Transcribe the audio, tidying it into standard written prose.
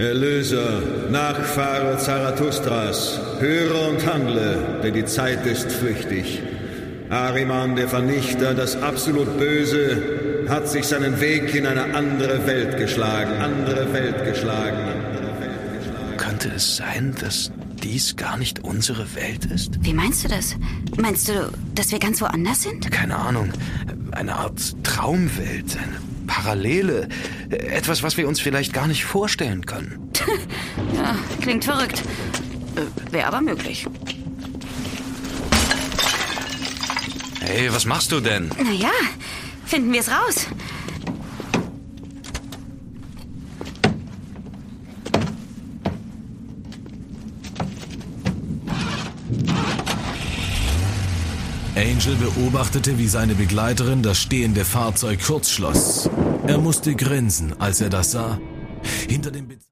Erlöser, Nachfahre Zarathustras, höre und handle, denn die Zeit ist flüchtig. Ahriman, der Vernichter, das absolut Böse, hat sich seinen Weg in eine andere Welt geschlagen. Könnte es sein, dass dies gar nicht unsere Welt ist? Wie meinst du das? Meinst du, dass wir ganz woanders sind? Keine Ahnung. Eine Art Traumwelt, eine Parallele. Etwas, was wir uns vielleicht gar nicht vorstellen können. Ja, klingt verrückt. Wäre aber möglich. Hey, was machst du denn? Naja, finden wir es raus. Angel beobachtete, wie seine Begleiterin das stehende Fahrzeug kurzschloss. Er musste grinsen, als er das sah. Hinter dem